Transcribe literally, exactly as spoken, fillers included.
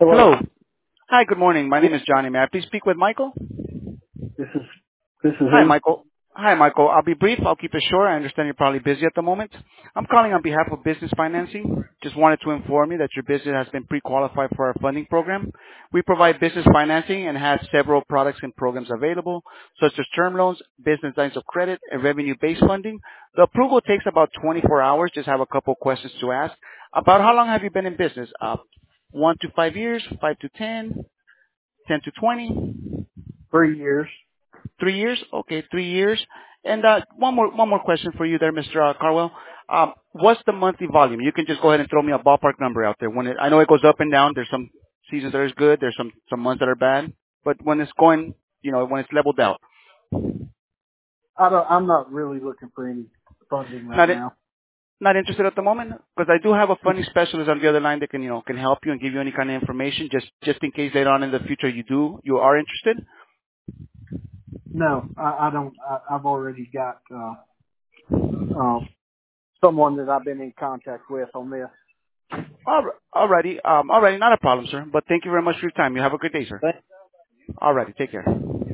Hello. Hello. Hi, good morning. My name Yes, is Johnny. May I please speak with Michael? this is this is Hi, he. Michael. Hi, Michael. I'll be brief. I'll keep it short. I understand you're probably busy at the moment. I'm calling on behalf of Business Financing. Just wanted to inform you that your business has been pre-qualified for our funding program. We provide business financing and have several products and programs available, such as term loans, business lines of credit, and revenue-based funding. The approval takes about twenty-four hours. Just have a couple questions to ask. About how long have you been in business? Uh, one to five years, five to ten, ten to twenty? Three years. Three years? Okay, three years. And uh, one more one more question for you there, Mister Uh, Carwell. Um, what's the monthly volume? You can just go ahead and throw me a ballpark number out there. When it, I know it goes up and down. There's some seasons that are good. There's some some months that are bad. But when it's going, you know, when it's leveled out, I don't. I'm not really looking for any funding right not in, now. not interested at the moment, because I do have a funding specialist on the other line that can you know can help you and give you any kind of information just just in case later on in the future you do you are interested. No, I, I don't. I, I've already got uh, uh, someone that I've been in contact with on this. All, alrighty, um, alrighty, not a problem, sir. But thank you very much for your time. You have a good day, sir. Thank Alrighty, take care.